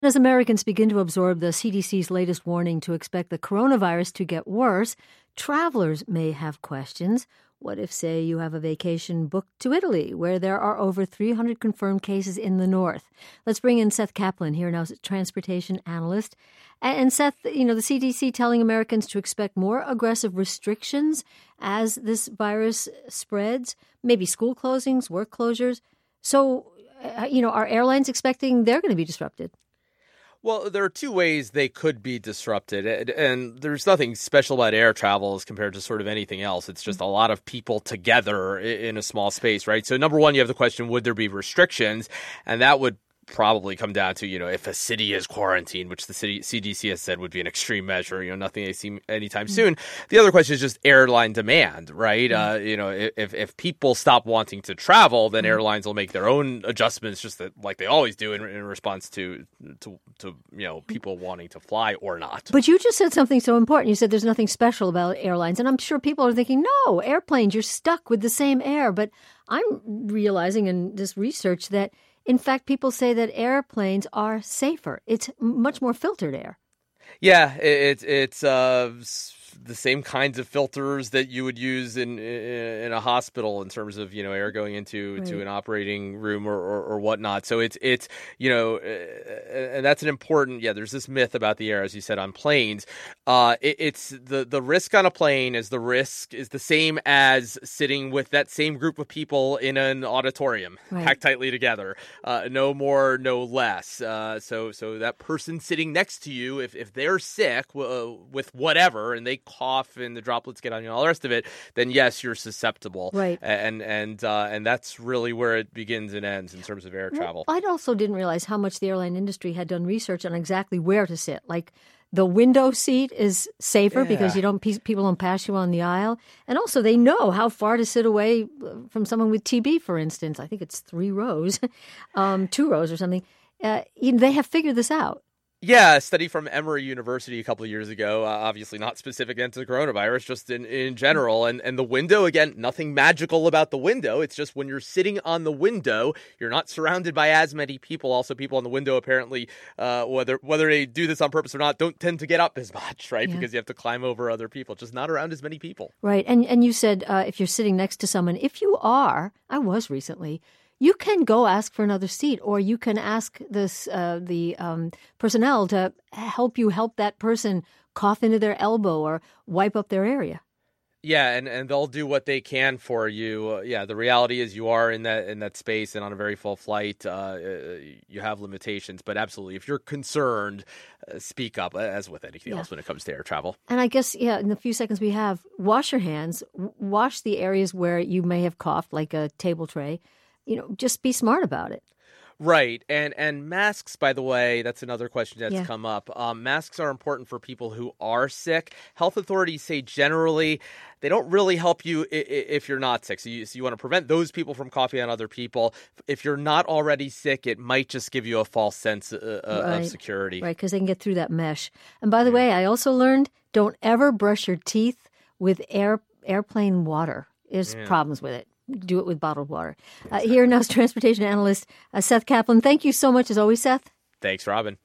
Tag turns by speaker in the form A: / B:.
A: As Americans begin to absorb the CDC's latest warning to expect the coronavirus to get worse, travelers may have questions. What if, say, you have a vacation booked to Italy, where there are over 300 confirmed cases in the north? Let's bring in Seth Kaplan here now, transportation analyst. And Seth, the CDC telling Americans to expect more aggressive restrictions as this virus spreads, maybe school closings, work closures. So, are airlines expecting they're going to be disrupted?
B: Well, there are two ways they could be disrupted, and there's nothing special about air travel as compared to sort of anything else. It's just a lot of people together in a small space, right? So number one, you have the question, would there be restrictions? And that would probably come down to, if a city is quarantined, which the CDC has said would be an extreme measure, nothing they see anytime soon. The other question is just airline demand, right? If people stop wanting to travel, then airlines will make their own adjustments, just like they always do in response to people wanting to fly or not.
A: But you just said something so important. You said there's nothing special about airlines, and I'm sure people are thinking, no, airplanes, you're stuck with the same air. But I'm realizing in this research that in fact, people say that airplanes are safer. It's much more filtered air.
B: Yeah, it's the same kinds of filters that you would use in a hospital in terms of air going into an operating room or whatnot. So it's and that's an important. Yeah, there's this myth about the air, as you said, on planes. It's the risk on a plane is the same as sitting with that same group of people in an auditorium, packed tightly together. No more, no less. So that person sitting next to you, if they're sick with whatever and they cough and the droplets get on you and all the rest of it, then yes, you're susceptible.
A: Right.
B: And that's really where it begins and ends in terms of air travel.
A: I also didn't realize how much the airline industry had done research on exactly where to sit. Like the window seat is safer because people don't pass you on the aisle. And also they know how far to sit away from someone with TB, for instance. I think it's 3 rows, 2 rows or something. They have figured this out.
B: Yeah, a study from Emory University a couple of years ago, obviously not specific to the coronavirus, just in general. And the window, again, nothing magical about the window. It's just when you're sitting on the window, you're not surrounded by as many people. Also, people on the window apparently, whether they do this on purpose or not, don't tend to get up as much, right? Yeah. Because you have to climb over other people, just not around as many people.
A: Right. And you said if you're sitting next to someone, if you are, I was recently, you can go ask for another seat, or you can ask the personnel to help that person cough into their elbow or wipe up their area.
B: Yeah, and they'll do what they can for you. The reality is you are in that space and on a very full flight. You have limitations, but absolutely, if you're concerned, speak up, as with anything else when it comes to air travel.
A: And I guess, in the few seconds we have, wash your hands, wash the areas where you may have coughed, like a table tray. Just be smart about it.
B: Right. And masks, by the way, that's another question that's come up. Masks are important for people who are sick. Health authorities say generally they don't really help you if you're not sick. So you want to prevent those people from coughing on other people. If you're not already sick, it might just give you a false sense of security. Right,
A: because they can get through that mesh. And by the way, I also learned don't ever brush your teeth with airplane water. There's problems with it. Do it with bottled water. Here now is transportation analyst Seth Kaplan. Thank you so much, as always, Seth.
B: Thanks, Robin.